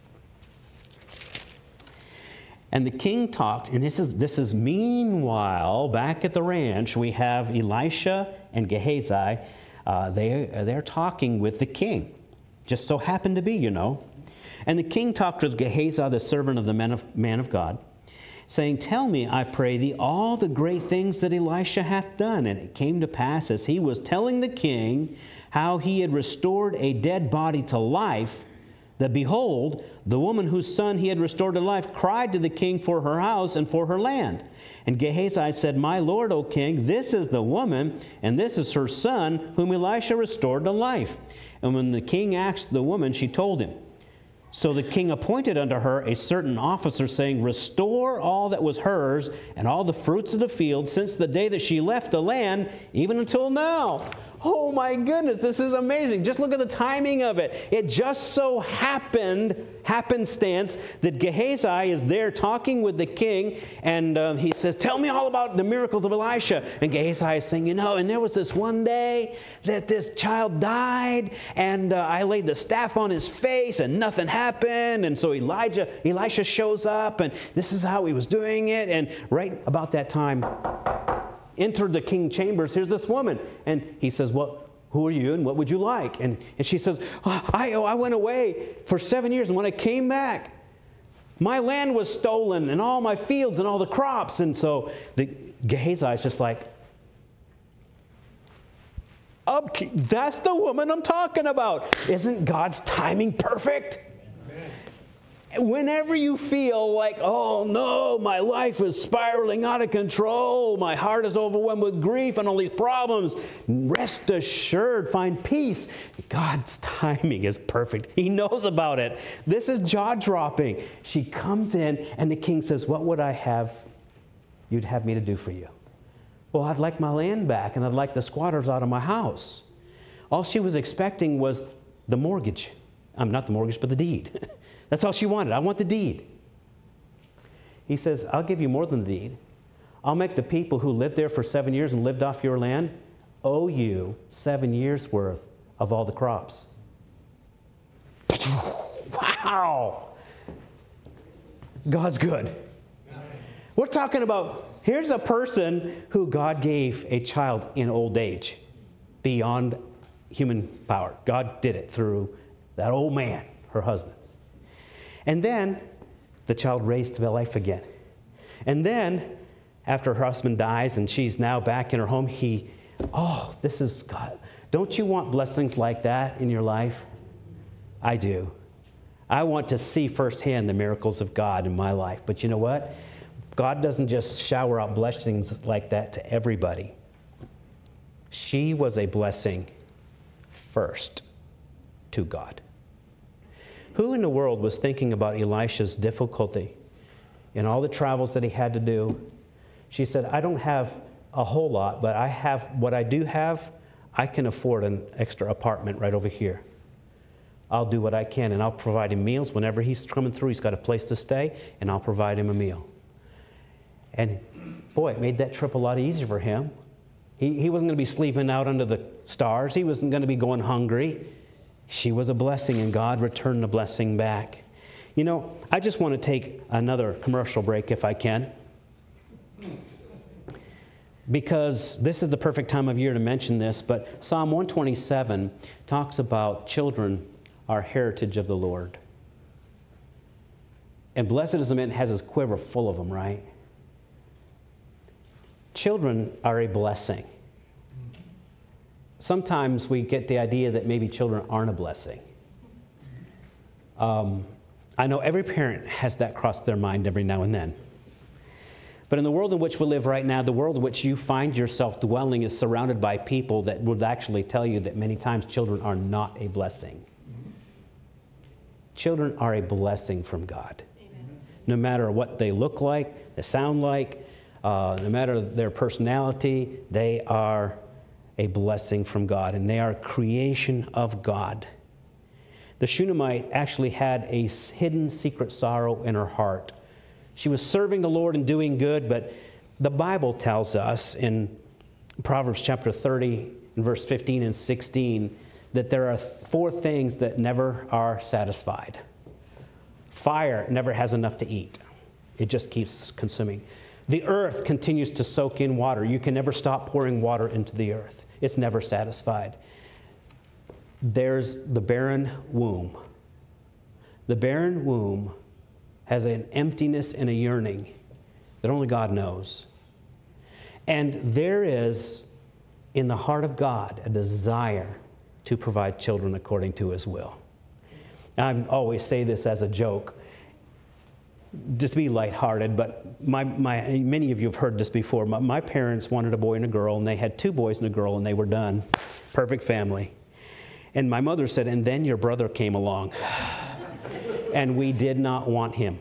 And the king talked, and this is meanwhile, back at the ranch, we have Elisha and Gehazi. They're talking with the king. Just so happened to be, you know. And the king talked with Gehazi, the servant of the man of God, saying, tell me, I pray thee, all the great things that Elisha hath done. And it came to pass, as he was telling the king how he had restored a dead body to life, that behold, the woman whose son he had restored to life cried to the king for her house and for her land. And Gehazi said, my lord, O king, this is the woman, and this is her son, whom Elisha restored to life. And when the king asked the woman, she told him. So the king appointed unto her a certain officer, saying, restore all that was hers, and all the fruits of the field, since the day that she left the land, even until now. Oh my goodness, this is amazing. Just look at the timing of it. It just so happenstance, that Gehazi is there talking with the king, and he says, tell me all about the miracles of Elisha. And Gehazi is saying, you know, and there was this one day that this child died, and I laid the staff on his face, and nothing happened. And so Elisha shows up, and this is how he was doing it. And right about that time, entered the king's chambers. Here's this woman. And he says, well, who are you and what would you like? And she says, I went away for 7 years, and when I came back, my land was stolen, and all my fields and all the crops. And so Gehazi is just like, that's the woman I'm talking about. Isn't God's timing perfect? Whenever you feel like, oh no, my life is spiraling out of control, my heart is overwhelmed with grief and all these problems, rest assured, find peace. God's timing is perfect. He knows about it. This is jaw-dropping. She comes in, and the king says, what would I have you'd have me to do for you? Well, I'd like my land back, and I'd like the squatters out of my house. All she was expecting was the mortgage. Not the mortgage, but the deed. That's all she wanted. I want the deed. He says, I'll give you more than the deed. I'll make the people who lived there for 7 years and lived off your land owe you 7 years' worth of all the crops. Wow! God's good. We're talking about, here's a person who God gave a child in old age beyond human power. God did it through that old man, her husband. And then the child raised to life again. And then after her husband dies and she's now back in her home, this is God. Don't you want blessings like that in your life? I do. I want to see firsthand the miracles of God in my life. But you know what? God doesn't just shower out blessings like that to everybody. She was a blessing first to God. Who in the world was thinking about Elisha's difficulty and all the travels that he had to do? She said, I don't have a whole lot, but I have what I do have. I can afford an extra apartment right over here. I'll do what I can, and I'll provide him meals. Whenever he's coming through, he's got a place to stay, and I'll provide him a meal. And boy, it made that trip a lot easier for him. He wasn't going to be sleeping out under the stars. He wasn't going to be going hungry. She was a blessing, and God returned the blessing back. You know, I just want to take another commercial break if I can, because this is the perfect time of year to mention this, but Psalm 127 talks about children are heritage of the Lord. And blessed is the man that has his quiver full of them, right? Children are a blessing. Sometimes we get the idea that maybe children aren't a blessing. I know every parent has that cross their mind every now and then. But in the world in which we live right now, the world in which you find yourself dwelling is surrounded by people that would actually tell you that many times children are not a blessing. Children are a blessing from God. Amen. No matter what they look like, they sound like, no matter their personality, they are a blessing from God, and they are a creation of God. The Shunammite actually had a hidden secret sorrow in her heart. She was serving the Lord and doing good, but the Bible tells us in Proverbs chapter 30, in verse 15 and 16, that there are 4 things that never are satisfied. Fire never has enough to eat. It just keeps consuming. The earth continues to soak in water. You can never stop pouring water into the earth. It's never satisfied. There's the barren womb. The barren womb has an emptiness and a yearning that only God knows. And there is, in the heart of God, a desire to provide children according to His will. I always say this as a joke, just to be lighthearted, but many of you have heard this before. My parents wanted a boy and a girl, and they had 2 boys and a girl, and they were done. Perfect family. And my mother said, and then your brother came along, and we did not want him.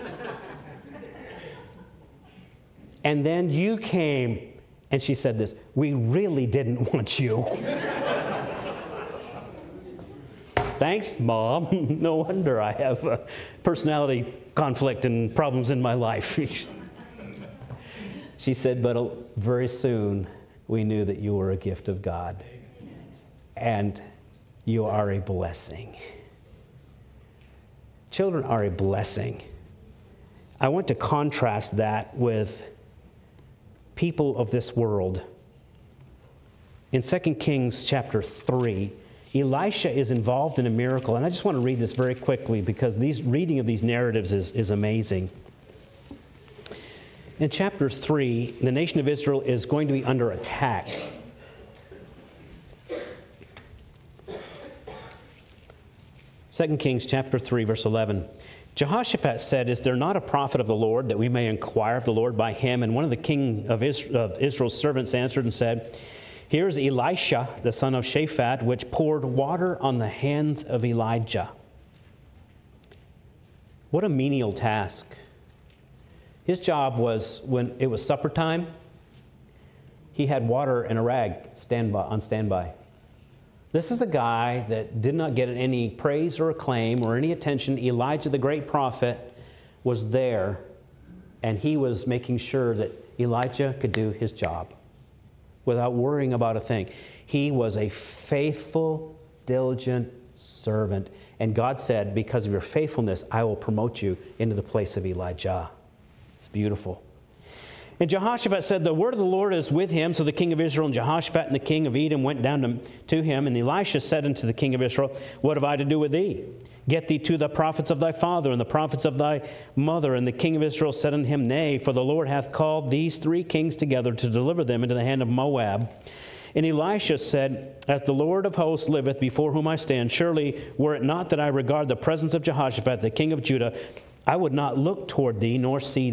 And then you came, and she said this, we really didn't want you. Thanks, Mom. No wonder I have a personality conflict and problems in my life. She said, but very soon we knew that you were a gift of God. And you are a blessing. Children are a blessing. I want to contrast that with people of this world. In 2 Kings chapter 3, Elisha is involved in a miracle, and I just want to read this very quickly because reading of these narratives is amazing. In chapter 3, the nation of Israel is going to be under attack. Second Kings chapter 3, verse 11. Jehoshaphat said, is there not a prophet of the Lord that we may inquire of the Lord by him? And one of the king of Israel's servants answered and said, here is Elisha, the son of Shaphat, which poured water on the hands of Elijah. What a menial task. His job was, when it was supper time, he had water in a rag on standby. This is a guy that did not get any praise or acclaim or any attention. Elijah, the great prophet, was there, and he was making sure that Elijah could do his job without worrying about a thing. He was a faithful, diligent servant. And God said, because of your faithfulness, I will promote you into the place of Elijah. It's beautiful. And Jehoshaphat said, the word of the Lord is with him. So the king of Israel and Jehoshaphat and the king of Edom went down to him. And Elisha said unto the king of Israel, what have I to do with thee? Get thee to the prophets of thy father and the prophets of thy mother. And the king of Israel said unto him, nay, for the Lord hath called these 3 kings together to deliver them into the hand of Moab. And Elisha said, as the Lord of hosts liveth, before whom I stand, surely were it not that I regard the presence of Jehoshaphat, the king of Judah, I would not look toward thee nor see thee.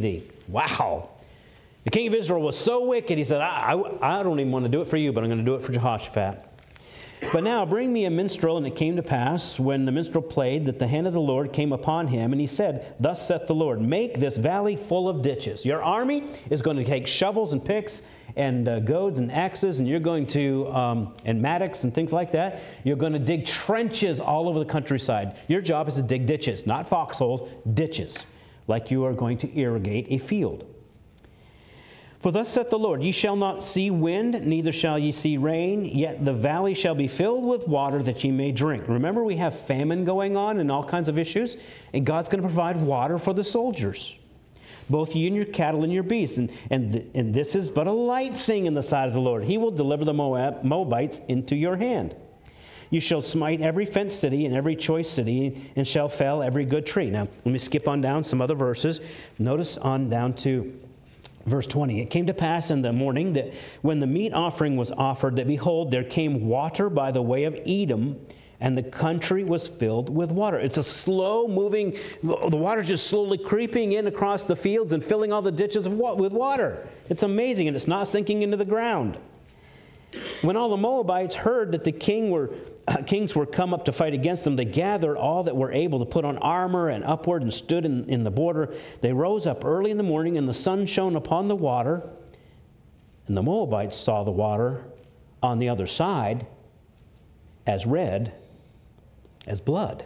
Wow. The king of Israel was so wicked, he said, I don't even want to do it for you, but I'm going to do it for Jehoshaphat. But now bring me a minstrel. And it came to pass, when the minstrel played, that the hand of the Lord came upon him, and he said, Thus saith the Lord, make this valley full of ditches. Your army is going to take shovels and picks and goads and axes, and you're going to, and mattocks and things like that. You're going to dig trenches all over the countryside. Your job is to dig ditches, not foxholes, ditches, like you are going to irrigate a field. For thus saith the Lord, Ye shall not see wind, neither shall ye see rain, yet the valley shall be filled with water that ye may drink. Remember, we have famine going on and all kinds of issues, and God's going to provide water for the soldiers, both you and your cattle and your beasts. And this is but a light thing in the sight of the Lord. He will deliver the Moabites into your hand. You shall smite every fenced city and every choice city, and shall fell every good tree. Now, let me skip on down some other verses. Notice on down to Verse 20, it came to pass in the morning that when the meat offering was offered, that behold, there came water by the way of Edom, and the country was filled with water. It's a slow moving, the water's just slowly creeping in across the fields and filling all the ditches with water. It's amazing, and it's not sinking into the ground. When all the Moabites heard that the kings were come up to fight against them, they gathered all that were able to put on armor and upward and stood in the border. They rose up early in the morning, and the sun shone upon the water. And the Moabites saw the water on the other side as red as blood.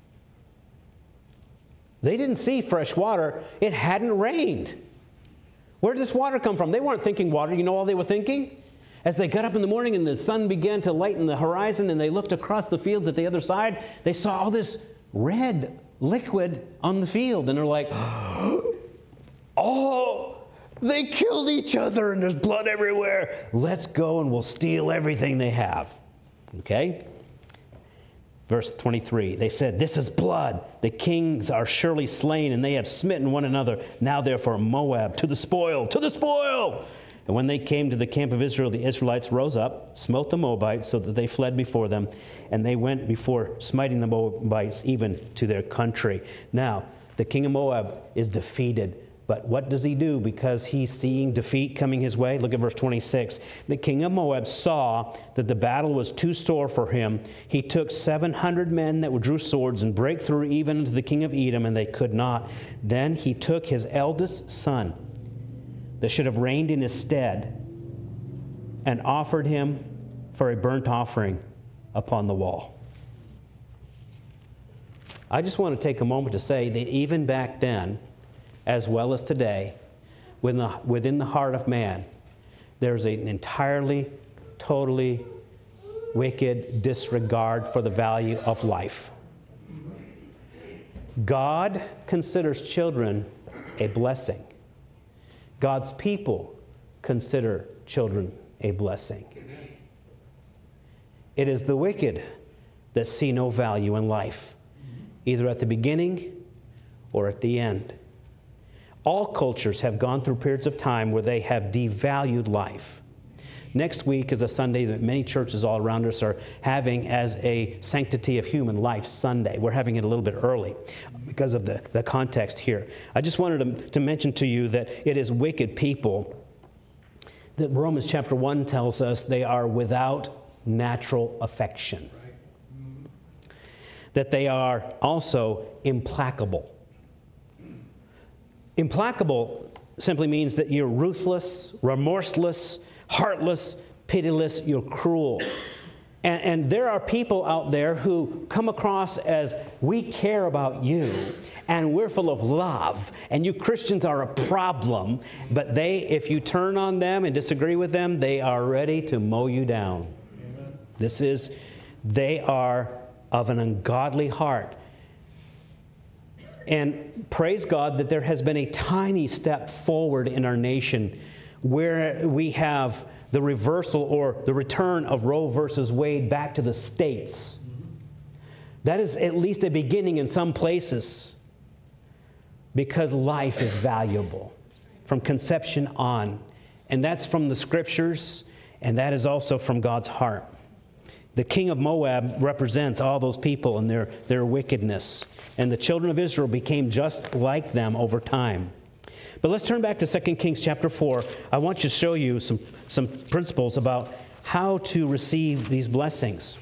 They didn't see fresh water. It hadn't rained. Where did this water come from? They weren't thinking water. You know all they were thinking? As they got up in the morning and the sun began to lighten the horizon and they looked across the fields at the other side, they saw all this red liquid on the field. And they're like, oh, they killed each other and there's blood everywhere. Let's go and we'll steal everything they have. Okay? Verse 23, they said, this is blood. The kings are surely slain and they have smitten one another. Now therefore Moab, to the spoil, to the spoil. And when they came to the camp of Israel, the Israelites rose up, smote the Moabites so that they fled before them, and they went before smiting the Moabites even to their country. Now, the king of Moab is defeated. But what does he do because he's seeing defeat coming his way? Look at verse 26. The king of Moab saw that the battle was too sore for him. He took 700 men that drew swords and brake through even unto the king of Edom, and they could not. Then he took his eldest son, that should have reigned in his stead, and offered him for a burnt offering upon the wall. I just want to take a moment to say that even back then, as well as today, within the heart of man, there's an entirely, totally wicked disregard for the value of life. God considers children a blessing. God's people consider children a blessing. It is the wicked that see no value in life, either at the beginning or at the end. All cultures have gone through periods of time where they have devalued life. Next week is a Sunday that many churches all around us are having as a Sanctity of Human Life Sunday. We're having it a little bit early because of the context here. I just wanted to mention to you that it is wicked people that Romans chapter 1 tells us they are without natural affection. That they are also implacable. Implacable simply means that you're ruthless, remorseless, heartless, pitiless, you're cruel. And there are people out there who come across as, we care about you, and we're full of love, and you Christians are a problem, but if you turn on them and disagree with them, they are ready to mow you down. Amen. They are of an ungodly heart. And praise God that there has been a tiny step forward in our nation where we have the reversal or the return of Roe versus Wade back to the states. That is at least a beginning in some places, because life is valuable from conception on. And that's from the Scriptures, and that is also from God's heart. The king of Moab represents all those people and their wickedness. And the children of Israel became just like them over time. But let's turn back to 2 Kings chapter 4. I want to show you some principles about how to receive these blessings.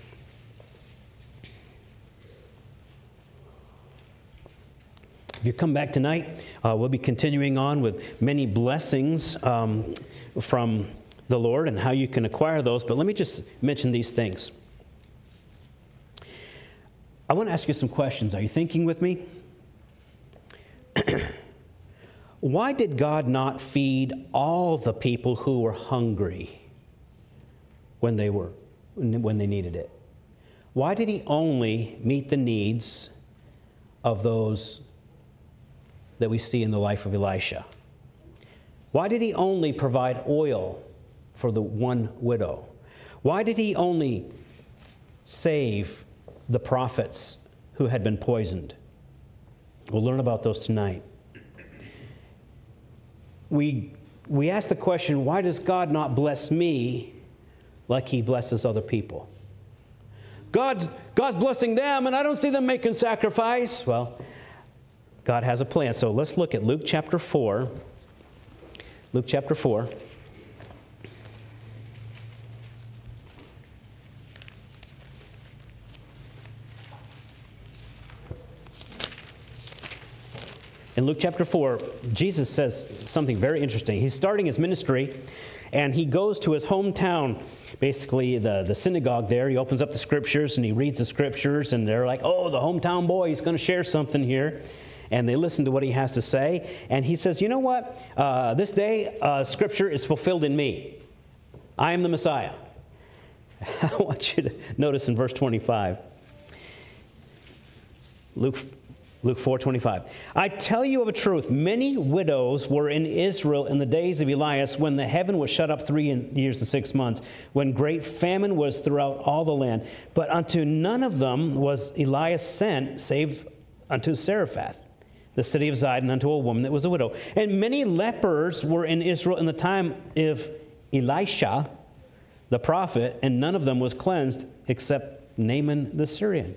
If you come back tonight, we'll be continuing on with many blessings from the Lord and how you can acquire those. But let me just mention these things. I want to ask you some questions. Are you thinking with me? Why did God not feed all the people who were hungry when they needed it? Why did He only meet the needs of those that we see in the life of Elisha? Why did He only provide oil for the one widow? Why did He only save the prophets who had been poisoned? We'll learn about those tonight. We ask the question, why does God not bless me like He blesses other people? God's blessing them and I don't see them making sacrifice. Well, God has a plan. So let's look at Luke chapter 4. Luke chapter 4. In Luke chapter 4, Jesus says something very interesting. He's starting His ministry, and He goes to His hometown, basically the synagogue there. He opens up the Scriptures, and He reads the Scriptures, and they're like, oh, the hometown boy, he's going to share something here. And they listen to what He has to say. And He says, you know what? This day, Scripture is fulfilled in me. I am the Messiah. I want you to notice in verse 25. Luke 4:25. I tell you of a truth, many widows were in Israel in the days of Elias, when the heaven was shut up 3 years and 6 months, when great famine was throughout all the land. But unto none of them was Elias sent, save unto Zarephath, the city of Zidon, unto a woman that was a widow. And many lepers were in Israel in the time of Elisha, the prophet, and none of them was cleansed except Naaman the Syrian.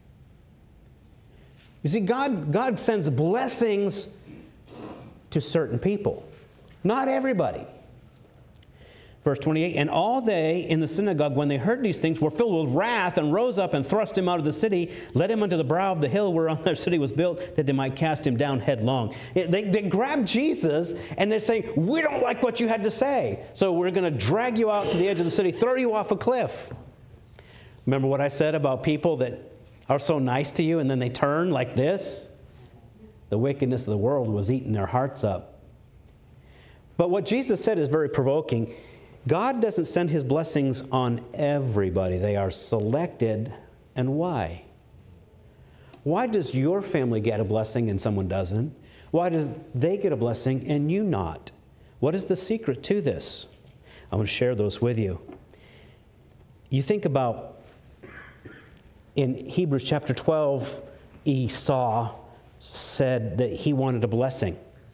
You see, God sends blessings to certain people, not everybody. Verse 28, and all they in the synagogue, when they heard these things, were filled with wrath and rose up and thrust him out of the city, led him unto the brow of the hill whereon their city was built, that they might cast him down headlong. They grab Jesus and they're saying, we don't like what you had to say, so we're going to drag you out to the edge of the city, throw you off a cliff. Remember what I said about people that are so nice to you and then they turn like this? The wickedness of the world was eating their hearts up. But what Jesus said is very provoking. God doesn't send His blessings on everybody. They are selected. And why? Why does your family get a blessing and someone doesn't? Why do they get a blessing and you not? What is the secret to this? I want to share those with you. You think about in Hebrews chapter 12, Esau said that he wanted a blessing.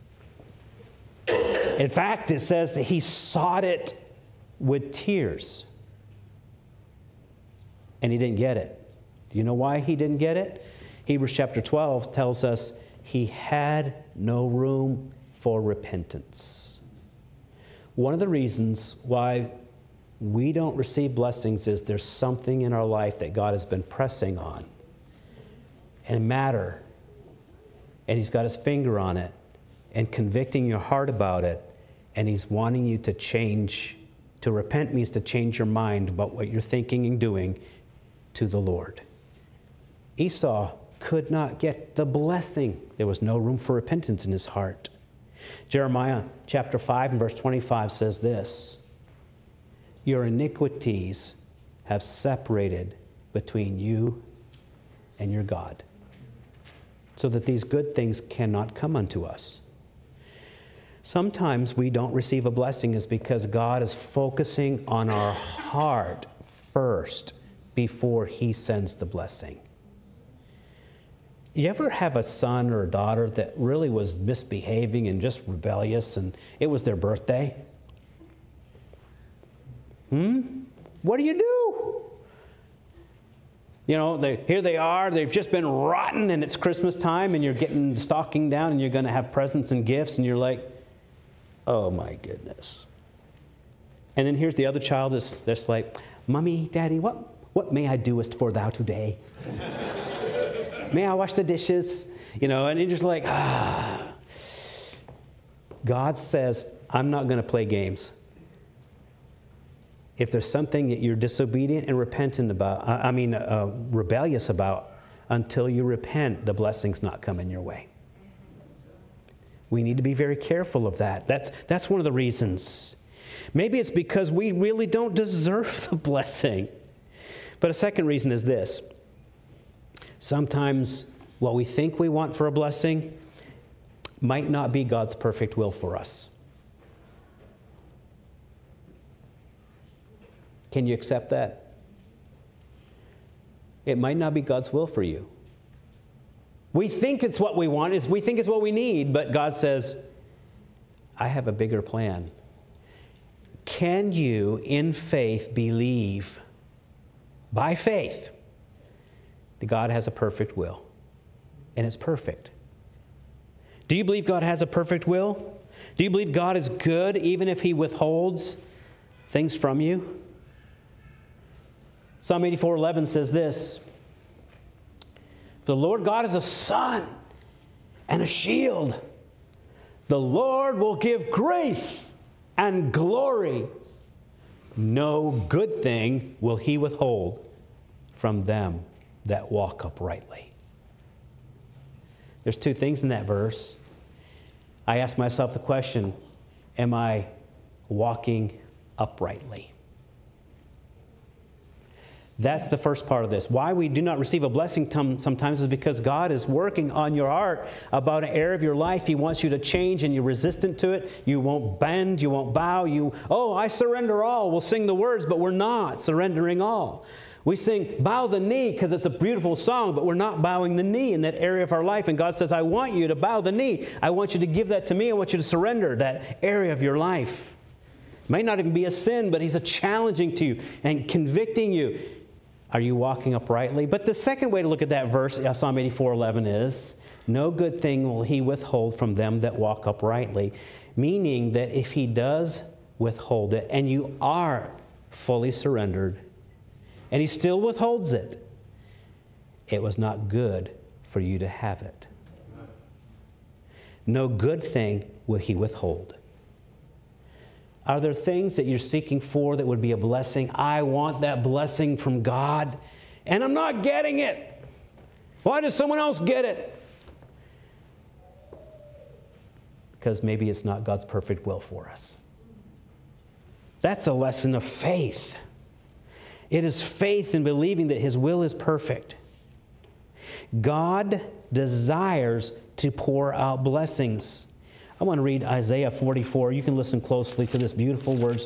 In fact, it says that he sought it with tears. And he didn't get it. Do you know why he didn't get it? Hebrews chapter 12 tells us he had no room for repentance. One of the reasons why we don't receive blessings is there's something in our life that God has been pressing on and matter, and He's got His finger on it and convicting your heart about it, and He's wanting you to change. To repent means to change your mind about what you're thinking and doing to the Lord. Esau could not get the blessing. There was no room for repentance in his heart. Jeremiah chapter 5 and verse 25 says this, your iniquities have separated between you and your God, so that these good things cannot come unto us. Sometimes we don't receive a blessing is because God is focusing on our heart first before He sends the blessing. You ever have a son or a daughter that really was misbehaving and just rebellious, and it was their birthday? What do? You know, here they are. They've just been rotten, and it's Christmas time, and you're getting the stocking down, and you're going to have presents and gifts, and you're like, oh my goodness. And then here's the other child that's like, Mommy, Daddy, what may I doest for thou today? May I wash the dishes? You know, and you're just like, God says, I'm not going to play games. If there's something that you're disobedient and repentant about, rebellious about, until you repent, the blessing's not coming your way. We need to be very careful of that. That's one of the reasons. Maybe it's because we really don't deserve the blessing. But a second reason is this. Sometimes what we think we want for a blessing might not be God's perfect will for us. Can you accept that? It might not be God's will for you. We think it's what we want, we think it's what we need, but God says, I have a bigger plan. Can you, in faith, believe, by faith, that God has a perfect will? And it's perfect. Do you believe God has a perfect will? Do you believe God is good even if He withholds things from you? Psalm 84:11 says this, the Lord God is a sun and a shield. The Lord will give grace and glory. No good thing will He withhold from them that walk uprightly. There's two things in that verse. I ask myself the question, am I walking uprightly? That's the first part of this. Why we do not receive a blessing sometimes is because God is working on your heart about an area of your life. He wants you to change and you're resistant to it. You won't bend, you won't bow. I surrender all. We'll sing the words, but we're not surrendering all. We sing, bow the knee, because it's a beautiful song, but we're not bowing the knee in that area of our life. And God says, I want you to bow the knee. I want you to give that to me. I want you to surrender that area of your life. It might not even be a sin, but He's challenging to you and convicting you. Are you walking uprightly? But the second way to look at that verse, Psalm 84:11, is, no good thing will He withhold from them that walk uprightly. Meaning that if He does withhold it, and you are fully surrendered, and He still withholds it, it was not good for you to have it. No good thing will He withhold. Are there things that you're seeking for that would be a blessing? I want that blessing from God, and I'm not getting it. Why does someone else get it? Because maybe it's not God's perfect will for us. That's a lesson of faith. It is faith in believing that His will is perfect. God desires to pour out blessings. I want to read Isaiah 44. You can listen closely to this beautiful words.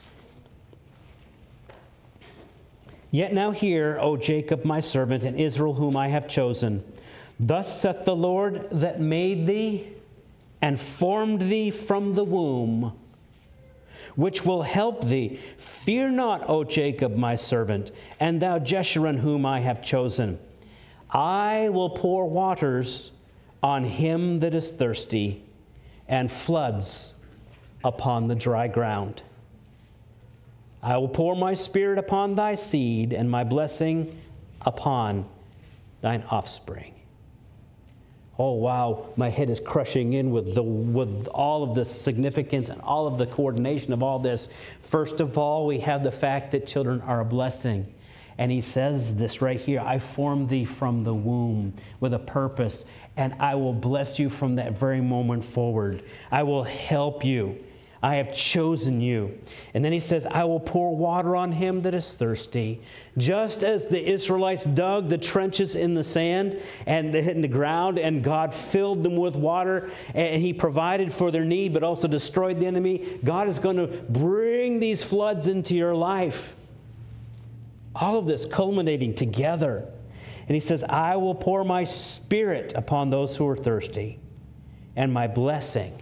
Yet now hear, O Jacob, my servant, and Israel, whom I have chosen. Thus saith the Lord that made thee and formed thee from the womb, which will help thee. Fear not, O Jacob, my servant, and thou Jeshurun, whom I have chosen. I will pour waters on him that is thirsty, and floods upon the dry ground. I will pour my Spirit upon thy seed, and my blessing upon thine offspring. Oh, wow, my head is crushing in with all of the significance and all of the coordination of all this. First of all, we have the fact that children are a blessing. And He says this right here, I formed thee from the womb with a purpose, and I will bless you from that very moment forward. I will help you. I have chosen you. And then He says, I will pour water on him that is thirsty. Just as the Israelites dug the trenches in the sand and in the ground, and God filled them with water, and He provided for their need, but also destroyed the enemy, God is going to bring these floods into your life. All of this culminating together. And He says, I will pour my Spirit upon those who are thirsty, and my blessing.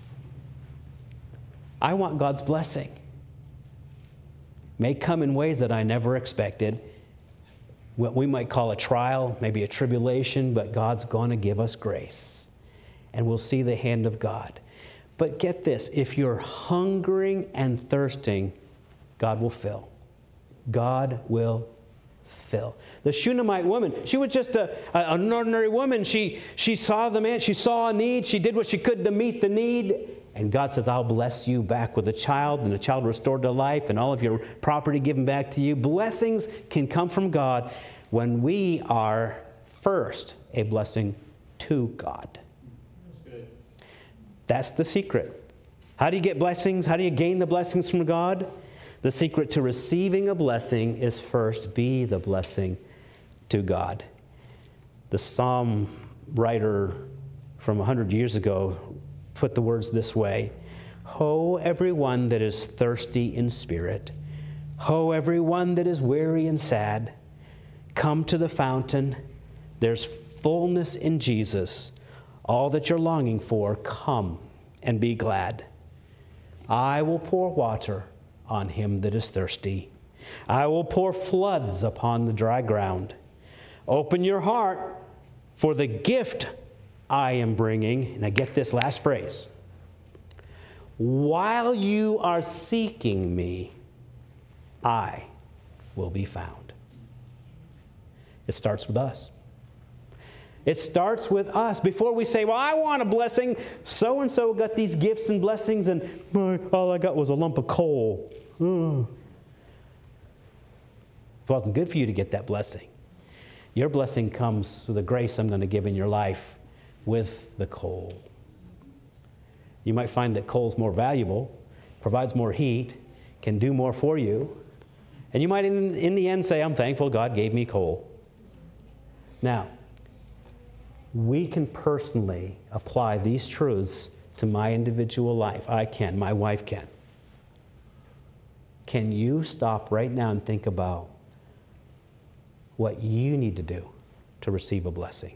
I want God's blessing. May come in ways that I never expected. what we might call a trial, maybe a tribulation, but God's going to give us grace. And we'll see the hand of God. But get this, if you're hungering and thirsting, God will fill. God will fill. The Shunammite woman, she was just an ordinary woman. She saw the man, she saw a need, she did what she could to meet the need. And God says, I'll bless you back with a child, and a child restored to life, and all of your property given back to you. Blessings can come from God when we are first a blessing to God. That's the secret. How do you get blessings? How do you gain the blessings from God? The secret to receiving a blessing is first be the blessing to God. The psalm writer from 100 years ago put the words this way: Ho, everyone that is thirsty in spirit. Ho, everyone that is weary and sad. Come to the fountain. There's fullness in Jesus. All that you're longing for, come and be glad. I will pour water on him that is thirsty. I will pour floods upon the dry ground. Open your heart for the gift I am bringing. And I get this last phrase. While you are seeking me, I will be found. It starts with us. It starts with us. Before we say, well, I want a blessing. So-and-so got these gifts and blessings, and all I got was a lump of coal. It wasn't good for you to get that blessing. Your blessing comes through the grace I'm going to give in your life with the coal. You might find that coal's more valuable, provides more heat, can do more for you. And you might in the end say, I'm thankful God gave me coal. Now, we can personally apply these truths to my individual life. I can. My wife can. Can you stop right now and think about what you need to do to receive a blessing?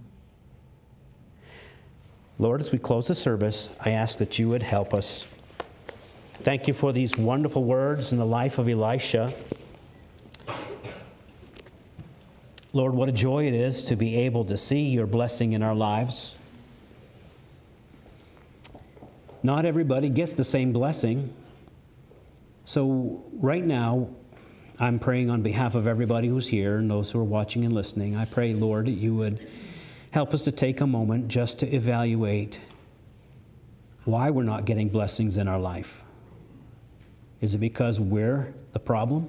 Lord, as we close the service, I ask that you would help us. Thank you for these wonderful words in the life of Elisha. Lord, what a joy it is to be able to see your blessing in our lives. Not everybody gets the same blessing. So right now, I'm praying on behalf of everybody who's here and those who are watching and listening. I pray, Lord, that you would help us to take a moment just to evaluate why we're not getting blessings in our life. Is it because we're the problem?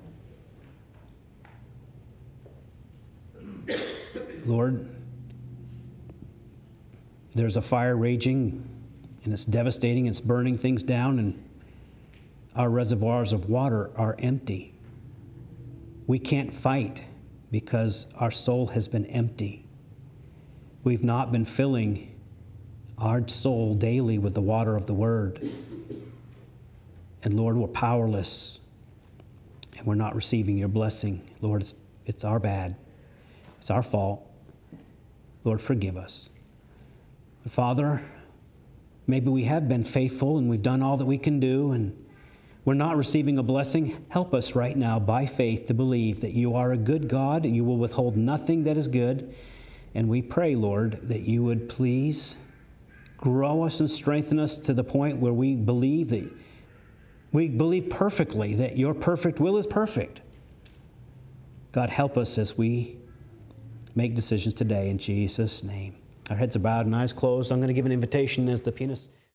Lord, there's a fire raging, and it's devastating, it's burning things down, and our reservoirs of water are empty. We can't fight because our soul has been empty. We've not been filling our soul daily with the water of the Word. And Lord, we're powerless, and we're not receiving your blessing. Lord, it's our bad. It's our fault. Lord, forgive us. Father, maybe we have been faithful and we've done all that we can do and we're not receiving a blessing. Help us right now by faith to believe that you are a good God and you will withhold nothing that is good. And we pray, Lord, that you would please grow us and strengthen us to the point where we believe perfectly that your perfect will is perfect. God, help us as we make decisions today in Jesus' name. Our heads are bowed and eyes closed. I'm going to give an invitation as the pianist